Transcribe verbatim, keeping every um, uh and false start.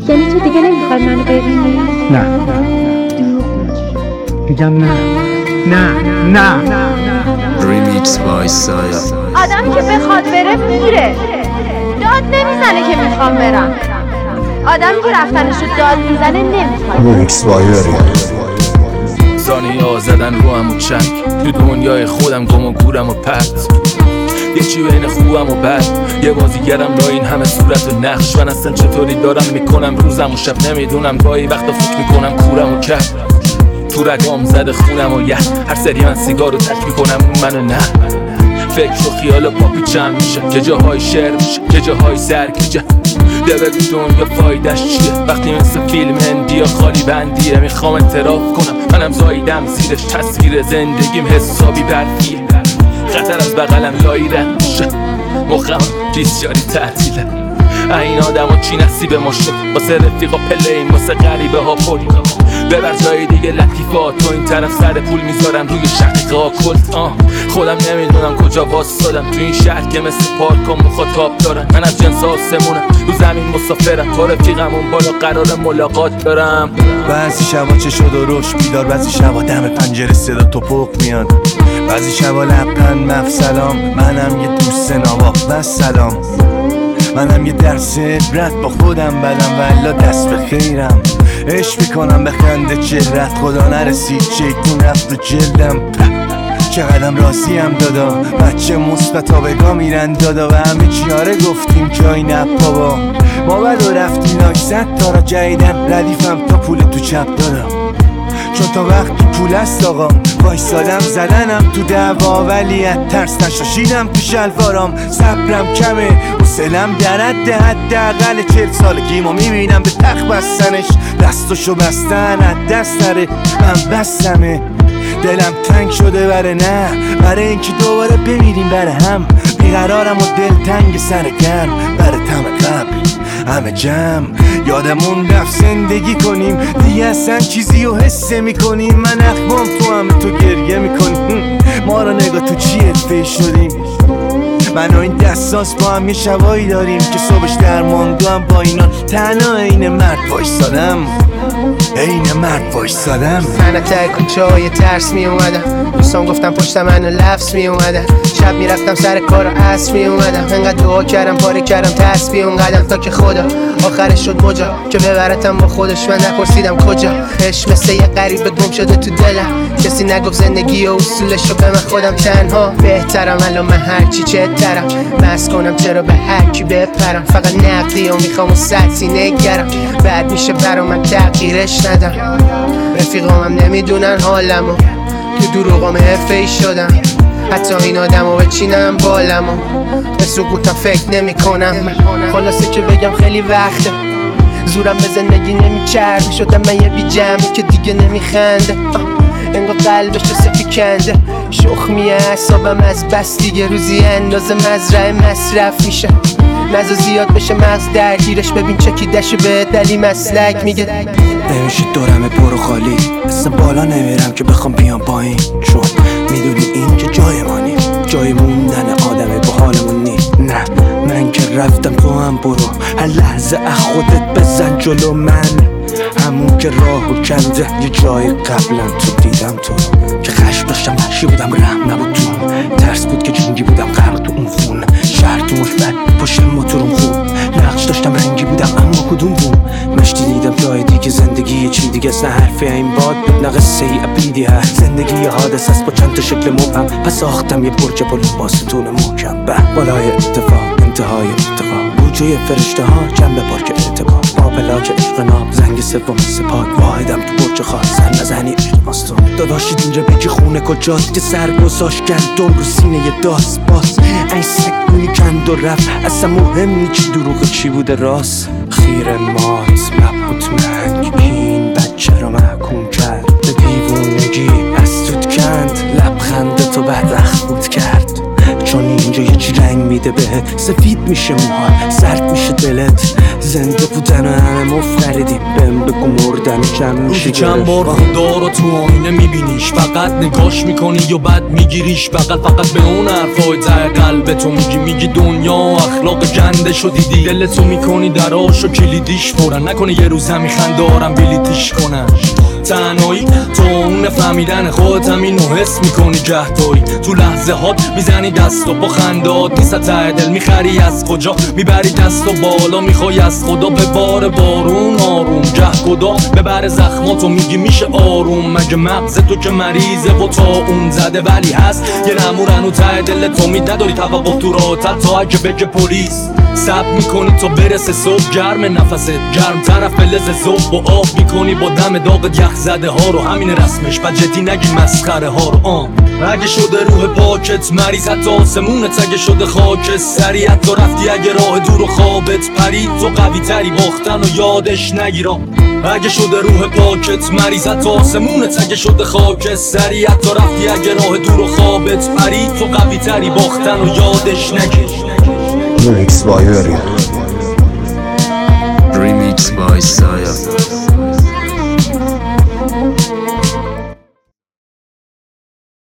یعنی تو دیگه نمیخوای منو ببینی؟ نه میگم نه نه نه ریمیکس بای سایا. آدمی که بخواد بره میره، داد نمیزنه که میخوام برم. آدمی که رفتنشو داد میزنه نمیخواد. ریمیکس بای ثانیه‌ها زدن رو هم و چنگ تو دنیای خودم گم و گورم و پرت یه چی بین خوبم و بد یه بازیگرم با این همه صورت و نقش من اصلا چطوری دارم میکنم روزم و شب نمیدونم گاهی وقتا فکر میکنم کورم و کرد تو رگام زده خونم و یه هر سری من سیگار رو تک میکنم اون منو نه فکر و خیال و پاپی چند میشه که جاهای شعر میشه که جاهای سرگیجه ده بگو دنیا فایدش چیه وقتی مثل فیلم هندی خالی بندیه میخوام اعتراف کنم منم زاییدم زیرش تصویر زندگیم حسابی برفیه خطر از بغلم لایی رد میشه مخم بیسیاری تعطیله این آدم ها چی نصیب ما شد واسه رفیقا پلیم واسه غریبه ها پلی ببر جای دیگه لطیفات تو این طرف سر پول میذارم روی شقیقه ها کلت آه خودم نمیدونم کجا واسادم تو این شهر که مثل پارکا مخاطب دارن من از جنس آسمونم رو زمین مسافرم با رفیقمون بالا قرار ملاقات دارم بعضی شبا چه شد و روش بیدار بعضی شبا دم پنجره صدا توپق میاد بعضی شبا لبخند مف سلام منم یه دوست نوا و سلام منم یه درس عبرت با خودم بدم والا دست به خیرم عشق میکنم به خنده چهرت خدا نرسید شیطون رفت و جلدم چقدرم راضیم دادا بچه مثبت ها بگاه میرن دادا و همه چیاره گفتیم جای نه بابا ما بدو رفتیم ناکست تا را جایدن ردیفم تا پول تو چپ دادا چون تا وقتی پول است آقا وایسادم زدنم تو دعوا ولی از ترس نشاشیدم تو شلوارام صبرم کمه حوصله‌ام در حد حداقل چهل سالگیمو میبینم به تخت بستنش دستشو بستن از دست نره من بستمه دلم تنگ شده بره نه برای اینکه دوباره بمیریم بره هم بیقرارم و دل تنگ سر گرم بره تم قبل همه جمع یادمون رفت زندگی کنیم دیگه اصلا چیزی رو حسه میکنیم من اخمام تو همه تو گریه میکنیم ما رو نگاه تو چی اتفه شدیم من و این دستاس با هم یه شبایی داریم که صبحش درماندو هم با اینا تنها این مرد وایسادم این مرد وایسادم من تر کوچه های ترس می اومدم دوستان گفتم پشت منو لفظ می اومدن شب می رفتم سر کار و عصر می اومدم انقدر دعا کردم پاره کردم تسبیح اون قدم تا که خدا آخرش شد مجا که ببرتم با خودش من نپرسیدم کجا عشق مثل یه غریبه گم شده تو دلم کسی نگفت زندگی و اصولشو به من خودم تنها بهترم الان من هرچی چهترم بس کنم چرا به هر کی بپرم فقط نقدی و میخوام و سطحی نگرم بعد میشه برا من تغییرش ندم رفیقام هم نمیدونن حالمو تو دروغام حرفه‌ای شدم حتی این آدمو بچینم بالمو به سکوتم فکر نمی کنم خلاصه که بگم خیلی وقته زورم به زندگی نمیچرد شدم من یه بی جمعی که دیگه نمیخنده انگار قلبش تو سفی کنده شخ میه اعصابم از بس دیگه روزی اندازه مزرعه مصرف میشه نزا زیاد بشه مغز درگیرش ببین چکیدشو به دلی مسلک میگه نمیشه دورم پر و خالی اصلا بالا نمیرم که بخوام بیام پایین چون میدونی این که جای مانی جای موندن آدمه با حالمون نی نه من که رفتم تو هم برو هر لحظه از خودت بزن جلو من همون که راهو کنده یه جای قبلا تو دیدم تو که خشم داشتم وحشی بودم رحم نبود تو ترس بود که جنگی بودم غرق تو اون خون شهر تو مشبت پشت موتورم خوب نقش داشتم رنگی بودم اما کدوم بوم مشتی دیدم جای دیگه زندگی یه چی دیگه نه حرفی این باد بود نه قصه ای ابیدی هست زندگی یه حادث است با چند تا شکل مبهم پس ساختم یه برج پل با ستون محکم به بالای اتفاق انتهای اتفاق بوجه فرشته ها جنب پارک ارتباط با پلاک عشق ناب زنگ سوم سپاد واحدم تو برج خاص زن نزنی عشق ماستو داداشید اینجا بگی خونه کجاست که سر گذاشت گندم رو سینه داست باز این سکونی کند و رفت اصلا مهم نی چی دروغ چی بوده راست خیر مات مبهوت منگ این بچه رو محکوم کرد به دیوونگی از توت کند لبخند تو بعد اخبود کرد چون اینجا یه چی رنگ میده بهت سفید میشه موها سرد میشه دلت زنده بودن و همه مفتردیم، بهم بگو مردن کم میشه چند بار خدا رو تو آینه میبینیش، فقط نگاش میکنی یا بد میگیریش بغل، فقط به اون حرفای ته قلب تو میگی میگی دنیا و اخلاق گنده شو دیدی، دلتو میکنی دراش و کلیدیش پرن، نکنه یه روز همی خندارم بلیتیش کنن. تنهایی تو اون فهمیدن خودت همینو حس میکنی گهداری، تو لحظه هات میزنی دست و با خندات نیست ته دل میخری از کجا میبری دست و بالا، میخوای از خدا به بار بارون آروم، گه خدا ببره زخماتو میگی میشه آروم، مگه مغز تو که مریضه و تا اون زده ولی هست یه نمورن و ته دل تو میده، داری توقع تو راحتت تا اگه بگه پلیس سب میکنی تا برسه صبح، گرم نفست گرم طرف فلز صبح و آب میکنی با دم داغ یخ زده ها رو، همین رسمش و جدی نگی مسخره ها رو. آن اگه شده روح پاکت مریض حتی آسمونت، اگه شده خاک سریعت تو رفتی، اگه راه دور و خوابت پرید تو قوی تری باختن و یادش نگیرم، اگه شده روح پاکت مریض حتی آسمونت، اگه شده خاک سریعت تو رفتی، اگه راه دور و خوابت پرید تو قوی تری باختن و یادش نگیر. Remix by Uriel.